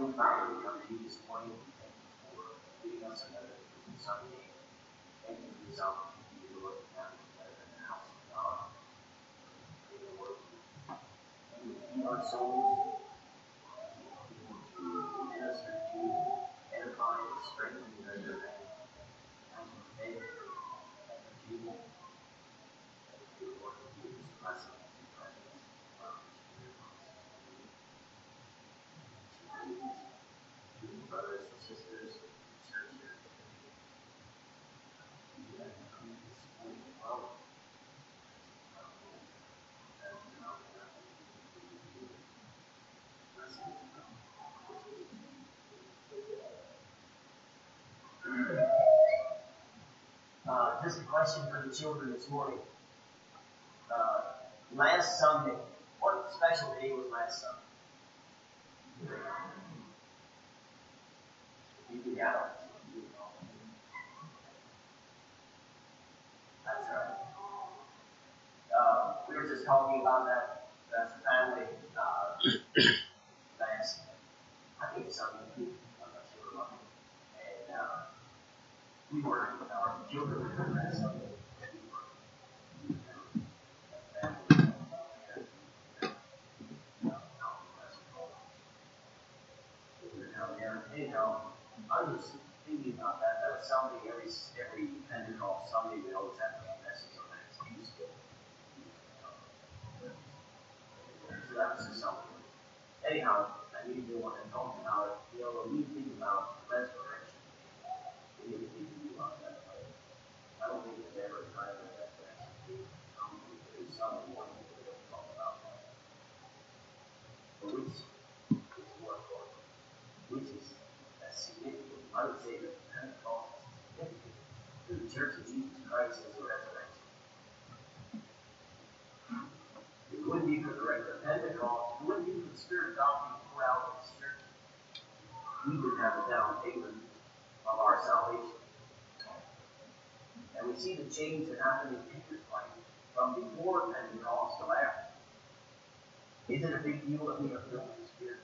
Heavenly Father, we come to you this morning. Thank you for giving us another Sunday. Thank you for this opportunity to look down together in the house of God. Pray the Lord to feed our souls, to minister to, edify, and strengthen the other man. As we faith and the people, thank you, Lord, for this blessing and presence of our Spirit. Brothers and sisters in the church here today, that come this morning well, just a question for the children this morning. Last Sunday, what special day was last Sunday? Yeah. That's right. We were just talking about that as a family last, I think it's Sunday, I'm not sure. And we were, our children were last Sunday. Anyhow, I was thinking about that. That was something every Pentecost Sunday we always have a message on that Tuesday. So that was just something. Anyhow, I need to want to talk about it. You know, when we think about resurrection, we need to think about that. I don't think it's ever kind of a resurrection. There's some morning we don't talk about that. But which is more important? Which is significant? I would say that Pentecost is significant to the Church of Jesus Christ as a resurrection. It wouldn't be for the regular Pentecost, it wouldn't be for the Spirit of God being poured out in this church. We would have a down payment of our salvation. And we see the change that happened in Peter's life from before Pentecost to after. Is it a big deal that we are filled with the Spirit?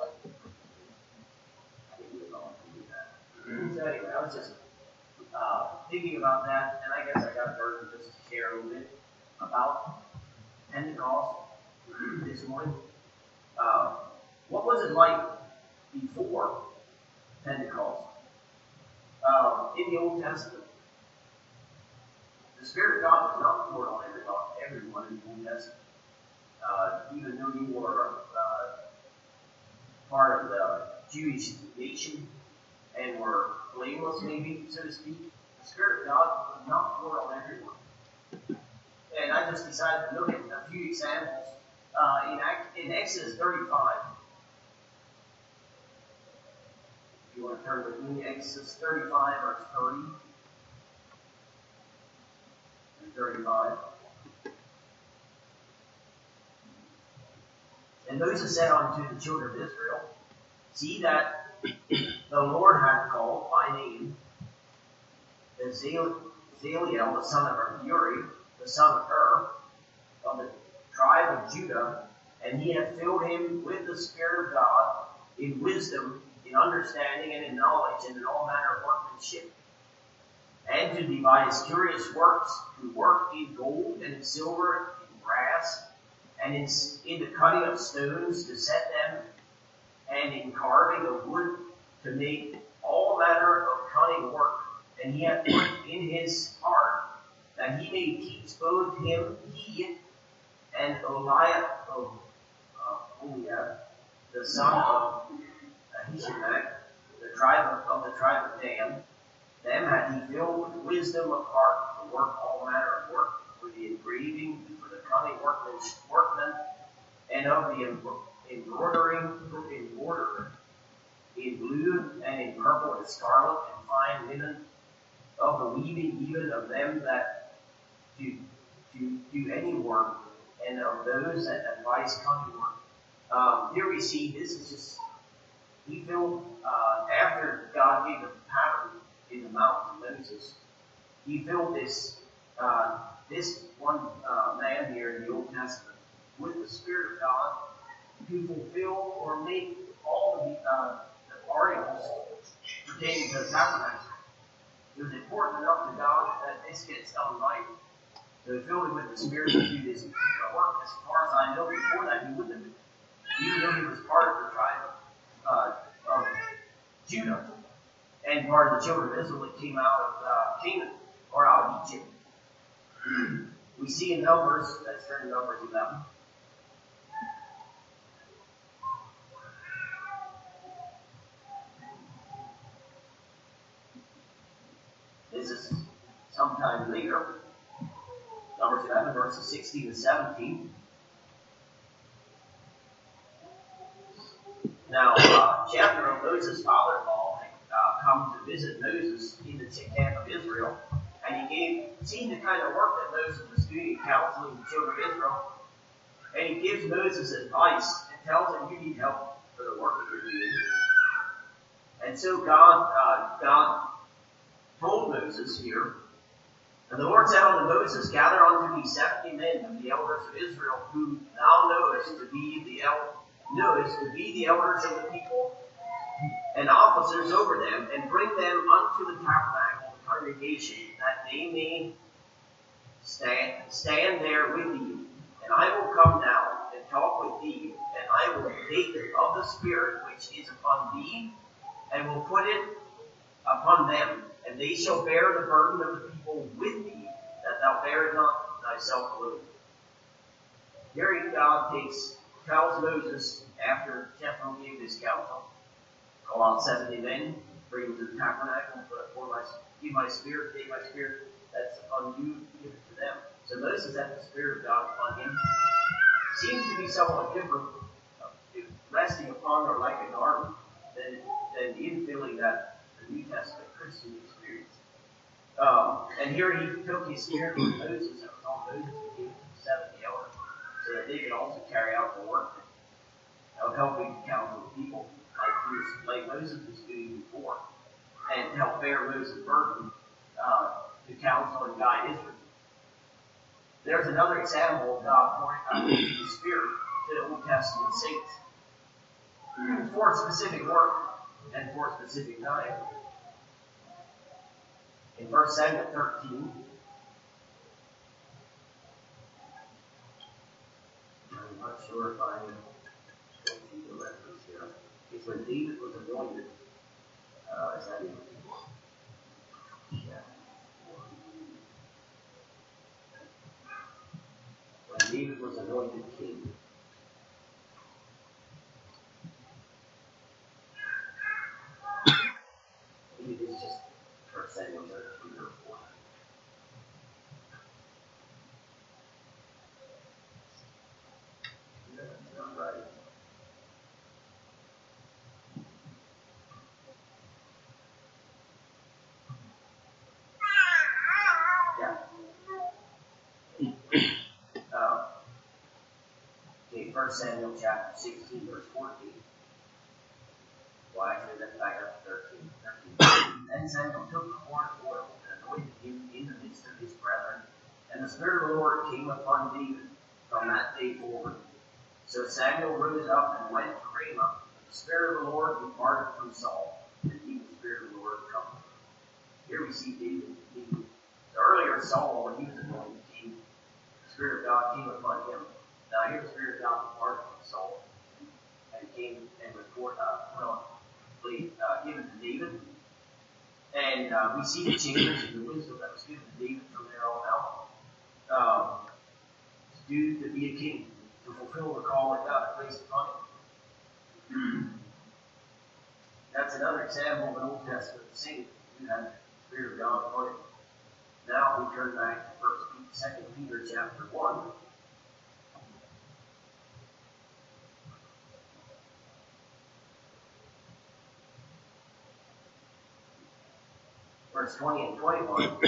I think we all can do that. So anyway, I was just thinking about that, and I guess I got a burden just to share a little bit about Pentecost this morning. What was it like before Pentecost? In the Old Testament, the Spirit of God was not poured on everyone in the Old Testament. Even though you were part of the Jewish nation and were blameless, maybe, so to speak, the Spirit of God was not poured on everyone. And I just decided to look at a few examples in Exodus 35. If you want to turn with me, Exodus 35, verse 30 and 35. And Moses said unto the children of Israel, see that the Lord hath called by name Bezaleel, the son of Uri, the son of Hur, of the tribe of Judah, and he hath filled him with the Spirit of God, in wisdom, in understanding, and in knowledge, and in all manner of workmanship, and to devise curious works, to work in gold, and in silver, in brass, and in the cutting of stones, to set them, and in carving of wood, to make all manner of cunning work. And he hath put in his heart that he may teach both him, he, and Oliab, the son of Ahishamach, the tribe of Dan. Them had he filled with wisdom of heart to work all manner of work, for the engraving, for the cunning workmen, and of the embroidering, in blue and in purple and scarlet and fine linen, of the weaving even of them that do any work, and of those that advise cunning work. Here we see this is just, he filled, after God gave the pattern in the mountain of Moses, he filled this one man here in the Old Testament with the Spirit of God to fulfill or make all of the articles pertaining to the tabernacle. It was important enough to God that this gets done right. So he filled him with the Spirit to do this particular work. As far as I know, before that he wouldn't have been. Even though he was part of the tribe of Judah and part of the children of Israel that came out of Canaan or out of Egypt. We see in Numbers, that's during Numbers 11. This is sometime later. Numbers 11, verses 16 and 17. Now, Jethro, Moses' father-in-law, had come to visit Moses in the camp of Israel, and he seen the kind of work that Moses was doing, counseling the children of Israel, and he gives Moses advice and tells him, you need help for the work that you're doing. And so God told Moses here, and the Lord said unto Moses, gather unto me 70 men of the elders of Israel, whom thou knowest to be the elders of the people, and officers over them, and bring them unto the tabernacle of the congregation, that they may stand there with thee. And I will come down and talk with thee, and I will take of the Spirit which is upon thee, and will put it upon them, and they shall bear the burden of the people with thee, that thou bear it not thyself alone. Here God tells Moses, after Jethro gave his counsel, call out 70 men, bring them to the tabernacle, give my spirit, take my spirit that's upon you, give it to them. So Moses had the Spirit of God upon him. Seems to be somewhat different, resting upon or like a garment, than the infilling that the New Testament Christian experienced. And here he took his spirit from Moses and was on Moses and gave it to the 70 elders, so that they could also carry out the work of helping counsel the people, like Moses was doing before, and help bear Moses' burden to counsel and guide Israel. There's another example of God pouring out His Spirit to the Old Testament saints for a specific work and for a specific time. In 1 Samuel 13, I'm not sure if I don't see the reference here. It's when David was anointed. Is that it? Yeah. When David was anointed king. Maybe it's just 1 Samuel 13 or 4. That's not right. Yeah. Okay, 1 Samuel chapter 16, verse 14. Well, actually, that's back up to 13. Then Samuel took the horn of oil and anointed him in the midst of his brethren, and the Spirit of the Lord came upon David from that day forward. So Samuel rose up and went to Ramah. The Spirit of the Lord departed from Saul, and the Spirit of the Lord come. Here we see David. Earlier, Saul, when he was anointed king, the Spirit of God came upon him. Now here the Spirit of God departed from Saul, and came and was given to David. And we see the changes in the wisdom that was given to David from there on out. To be a king, to fulfill the call that God had placed upon him. That's another example of an Old Testament saint who had the Spirit of God upon him. Now we turn back to 2 Peter chapter 1. Verse 20 and 21.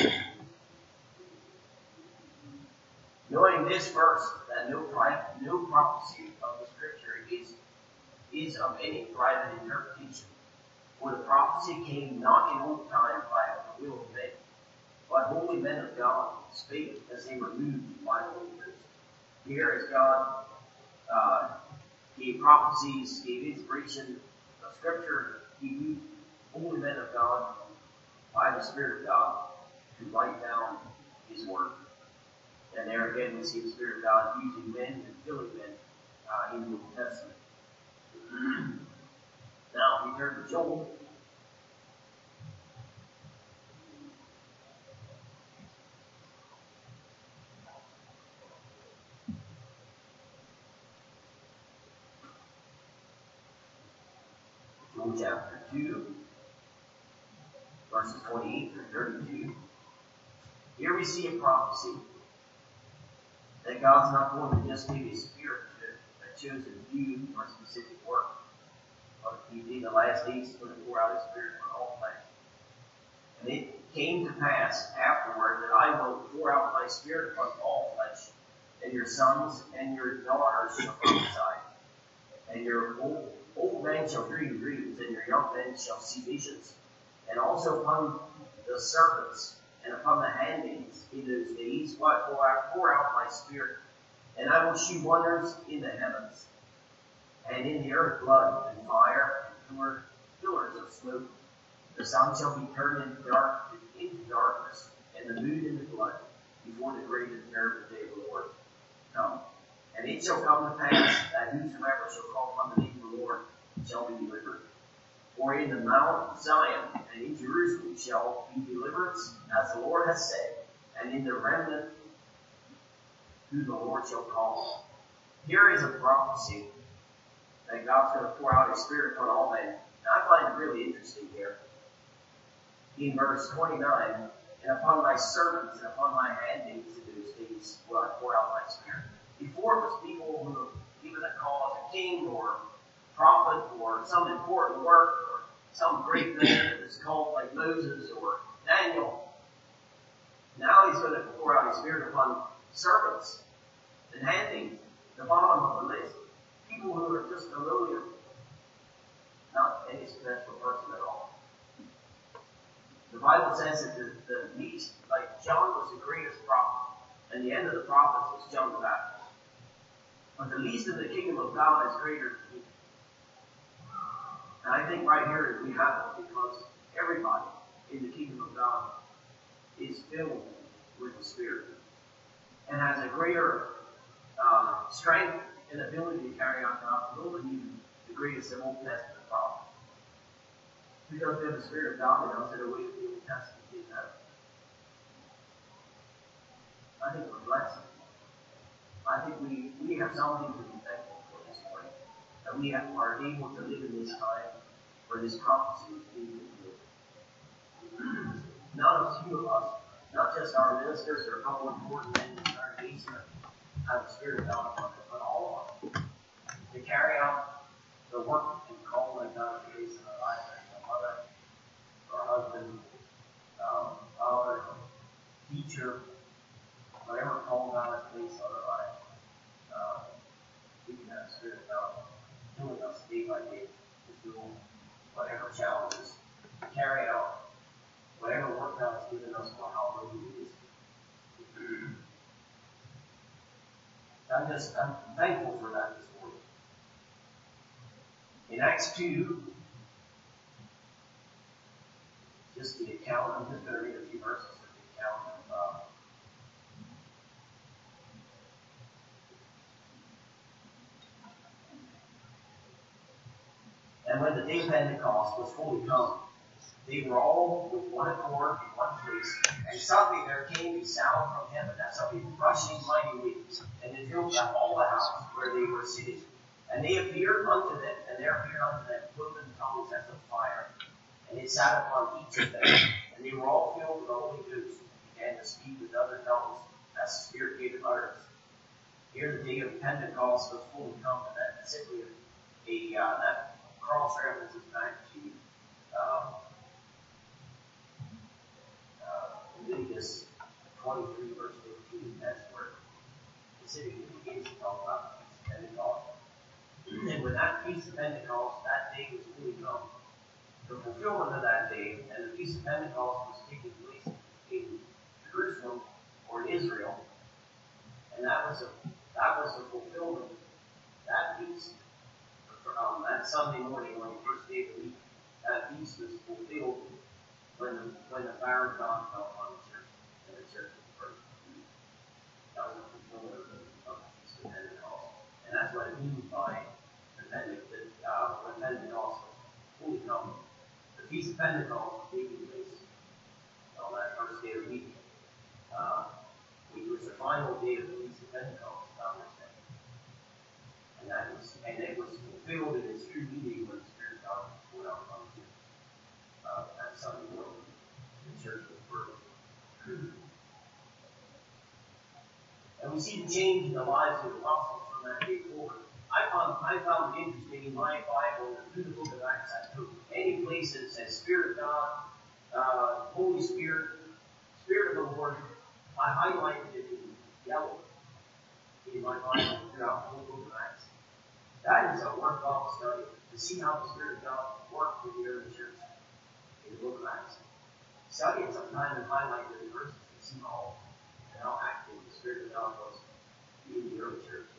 Knowing this first, that no prophecy of the Scripture is of any private interpretation. For the prophecy came not in old time by the will of men, but holy men of God spake as they were moved by the Holy Ghost. Here as God gave prophecies, gave inspiration of Scripture He used holy men of God by the Spirit of God to write down His Word. And there again we see the Spirit of God using men and filling men in the Old Testament. Now, we turn to Joel. Joel chapter 2, verses 28 through 32. Here we see a prophecy that God's not going to just give His Spirit to a chosen few for a specific work. But in the last days, He's going to pour out His Spirit on all flesh. And it came to pass afterward that I will pour out my Spirit upon all flesh, and your sons and your daughters shall prophesy, and your old men shall dream dreams, and your young men shall see visions. And also upon the servants and upon the handmaids in those days will I pour out my Spirit, and I will shew wonders in the heavens, and in the earth blood and fire and pillars of smoke. The sun shall be turned into darkness, and the moon into blood, before the great and terrible day of the Lord come. And it shall come to pass that whosoever shall call upon the name of the Lord shall be delivered. For in the Mount Zion and in Jerusalem shall be deliverance, as the Lord has said, and in the remnant who the Lord shall call. Here is a prophecy that God's going to pour out His Spirit upon all men. And I find it really interesting here. In verse 29, and upon my servants and upon my handmaids in those days will I pour out my Spirit. Before it was people who were given a call as a king or prophet or some important work or some great man that was called like Moses or Daniel. Now He's going to pour out His Spirit upon servants and handmaids, the bottom of the list. People who are just familiar, not any special person at all. The Bible says that the least, like John was the greatest prophet, and the end of the prophets was John the Baptist. But the least of the kingdom of God is greater than he. And I think right here we have it because everybody in the kingdom of God is filled with the Spirit and has a greater strength and ability to carry out God's will than even the greatest of Old Testament prophets. Because we have the Spirit of God in us in a way that the Old Testament didn't have. I think we're blessed. I think we have something to be thankful for this morning. That we are able to live in this time where this prophecy is being fulfilled. Not a few of us, not just our ministers or a couple of important men in the congregation have the Spirit of God upon them, but all of us to carry out the work and call that God has placed in our life as a mother, or husband, father, teacher, whatever call God has placed on our life. We can have the Spirit of God filling us day by day to do whatever challenges, to carry out whatever work God has given us for how He is. I'm thankful for that this morning. In Acts 2, just the account, I'm just going to read a few verses of the account of and when the day of Pentecost was fully come, they were all with one accord in one place, and suddenly there came a sound from heaven as of a rushing mighty wind, and it filled up all the house where they were sitting. And they appeared unto them, and there appeared unto them cloven tongues as of fire, and it sat upon each of them, and they were all filled with the Holy Ghost, and began to speak with other tongues as the Spirit gave them utterance. Here the day of Pentecost was fully come, and that's simply that cross references back to Leviticus 23, verse 15. That's where specifically begins to talk about the Feast of Pentecost. And when that Feast of Pentecost, that day was fully come, the fulfillment of that day, and the Feast of Pentecost was taking place in Jerusalem or in Israel, and that was the fulfillment of that feast. That Sunday morning on the first day of the week, that feast was fulfilled when the fire of God fell upon the church, and the church was burnt. That was a fulfillment of the Feast of Pentecost. And that's what it means by when Pentecost was fully come. The Feast of Pentecost was taking place on that first day of the week. Which was the final day of the Feast of Pentecost, on this day. And it was fulfilled in its true meaning when the Spirit of God was poured out upon the church. That Sunday morning, the church was birthed. And we see the change in the lives of the apostles from that day forward. I found it interesting in my Bible that through the book of Acts, I took any place that says Spirit of God, Holy Spirit, Spirit of the Lord. I highlighted it in yellow in my Bible throughout the whole book of Acts. That is a worthwhile study to see how the Spirit of God worked in the early church in the book of Acts. Study it sometime and highlight the verses to see how active the Spirit of God was in the early church.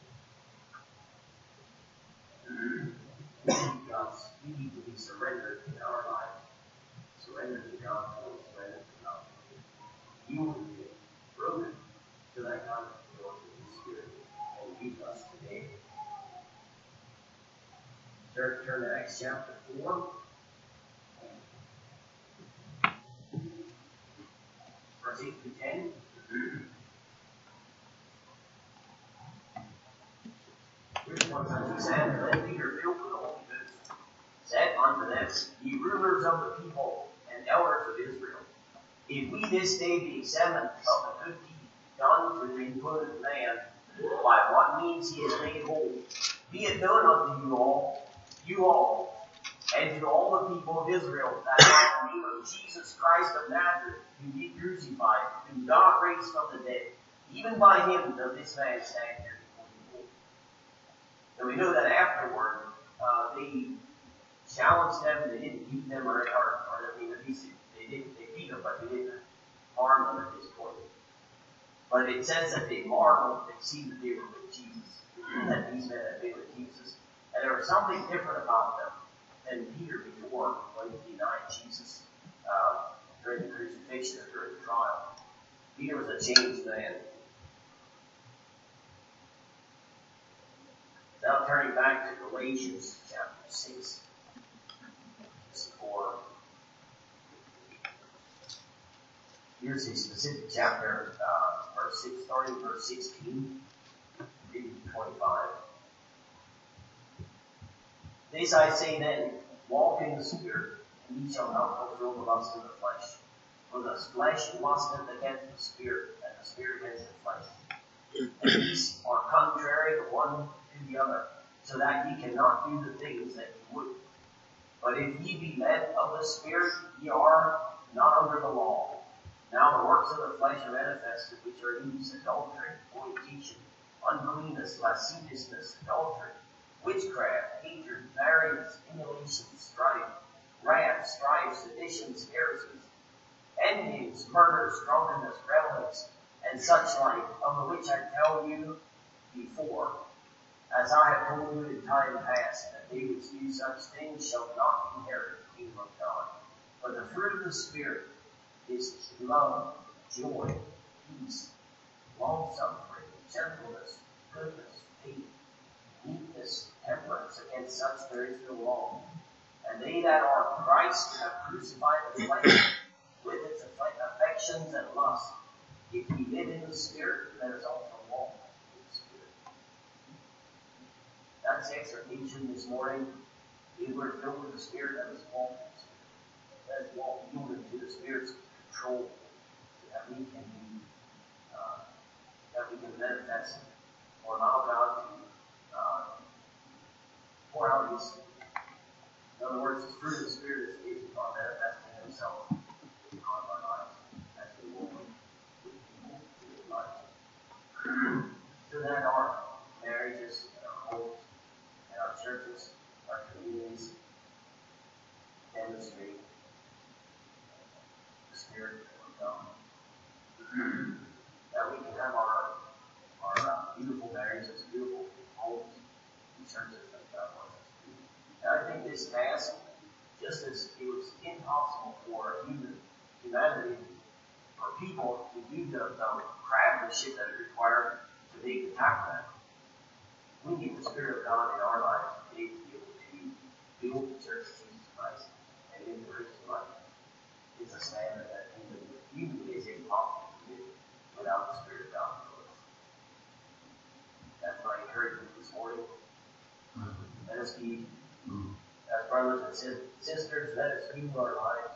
We need to be surrendered in our lives. Surrendered to God, surrendered to God. Yielded to, broken to that kind of authority of the Spirit and use us today. Turn to Acts chapter 4. Verse 8 to 10. Here's one time he said, Then Peter, filled with the Holy Ghost, said unto them, Ye rulers of the people and elders of Israel, if we this day be examined of the good deed done to the impotent man, by what means he is made whole, be it known unto you all, and to all the people of Israel, that by the name of Jesus Christ of Nazareth, who ye crucified, whom God raised from the dead, even by him does this man stand here before you. And we know that afterward, they challenged them, they didn't beat them, or at least they beat them, but they didn't harm them at this point. But it says that they marveled, they see that they were with Jesus, that these men had been with Jesus. And there was something different about them than Peter before when he denied Jesus during the crucifixion or during the trial. Peter was a changed man. Now turning back to Galatians chapter 6. Here's a specific chapter, verse 6, starting verse 16, reading 25. This I say then, walk in the Spirit, and ye shall not fulfill the lust of the flesh. For the flesh lusteth against the Spirit, and the Spirit against the flesh. And these are contrary the one to the other, so that ye cannot do the things that ye would. But if ye be led of the Spirit, ye are not under the law. Now the works of the flesh are manifested, which are these: adultery, fornication, uncleanness, lasciviousness, adultery, witchcraft, hatred, variance, emulation, strife, wrath, strife, seditions, heresies, envyings, murders, drunkenness, revelings, and such like, of the which I tell you before, as I have told you in time past, that they which do such things shall not inherit the kingdom of God. For the fruit of the Spirit is love, joy, peace, long-suffering, gentleness, goodness, faith, meekness, temperance. Against such there is no law. And they that are Christ have crucified the flesh with its affections and lusts. If we live in the Spirit, let us also walk in the Spirit. That's the exhortation this morning. If we're filled with the Spirit, let us walk in the Spirit. Let us walk yielded to the Spirit's control, so that we can be, manifest or allow God to pour out His Spirit. In other words, the fruit of the Spirit is upon manifesting Himself in our lives as we walk with people in life. So that our marriages, and our homes, and our churches, our communities demonstrate the Spirit of God. That we can have our beautiful marriages, beautiful homes, and churches that God wants us to do. And I think this task just as it was impossible for humanity, or people to do the craftsmanship that it required to make the tabernacle. We need the Spirit of God in our lives today to be able to build the church of Jesus Christ and in the Christian life. It's a standard that even is impossible to do without the Spirit of God in us. That's my encouragement this morning. Let us be, as brothers and sisters, let us view our lives